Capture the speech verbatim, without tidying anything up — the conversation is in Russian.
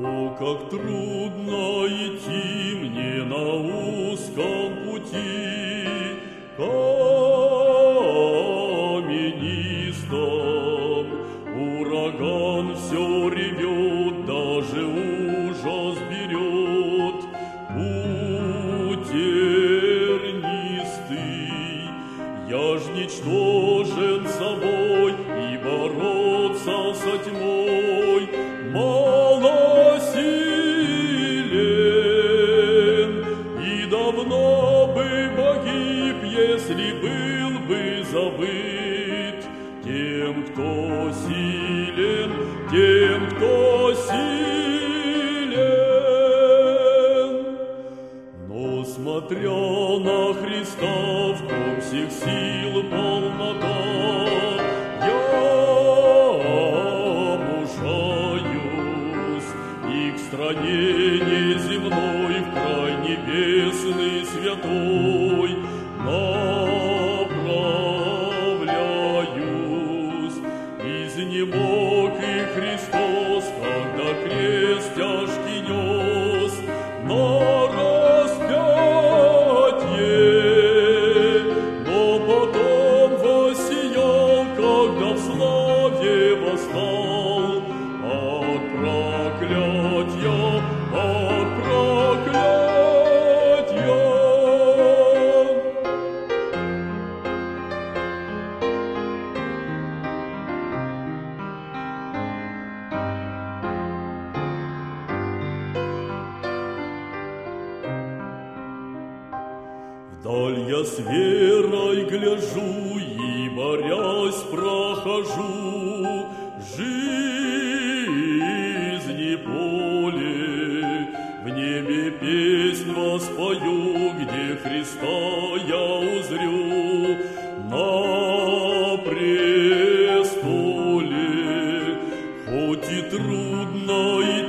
О, как трудно идти мне на узком пути, каменистом. Ураган все ревет, даже ужас берет. Путь тернистый, я ж ничтожен собой, и бороться со тьмой малосилен, и давно бы погиб, если был бы забыт тем, кто силен, тем, кто силен. Но смотря на Христа, в ком всех сил полнота, к стране неземной, в край небесный святой направляюсь. Изнемог и Христос, когда крест тяжкий нес на распятие, но потом воссиял, когда в славе восстал от проклятия, от проклятия. Вдаль я с верой гляжу и, борясь, прохожу жизни поле. В небе песнь воспою, где Христа я узрю на престоле. Хоть и трудно, и